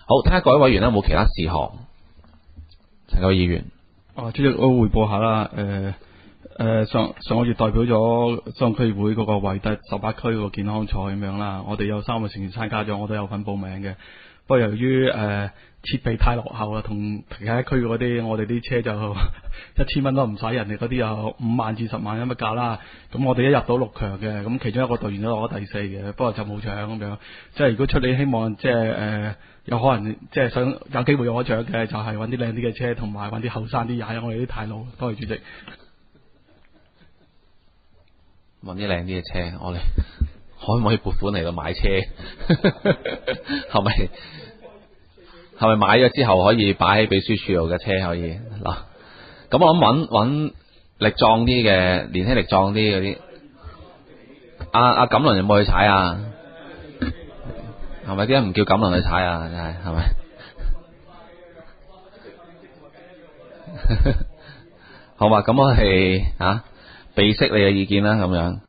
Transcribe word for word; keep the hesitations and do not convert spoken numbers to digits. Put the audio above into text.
好，睇下各位委員咧有冇其他事項。陳國議員。 啊，主席，我匯報下啦。誒、呃、誒、呃，上上個月代表咗商區會嗰個維特十八區個健康賽咁樣啦，我哋有三個成員參加咗，我都有份報名嘅。不過由於誒設備太落後啦，同其他區嗰啲，我哋啲車就一千蚊都唔使，人哋嗰啲有五萬至十萬咁嘅價啦。咁我哋一入到六強嘅，咁其中一個隊員都攞咗第四嘅，不過就冇獎咁樣。即係如果出年希望即係誒、呃、有可能即係想有機會攞獎嘅，就係揾啲靚啲嘅車，同埋揾啲後生啲踩，我哋啲太老。多謝主席。 揾啲靚啲嘅車，我哋可唔可以撥款嚟到買車？係咪係咪買咗之後可以擺喺秘書處度嘅車可以嗱？咁我諗揾揾力壯啲嘅年輕力壯啲嗰啲。阿阿錦麟有冇去踩啊？係咪點解唔叫錦麟去踩啊？真係係咪？好嘛，咁我係啊，備悉你嘅意見啦，咁樣。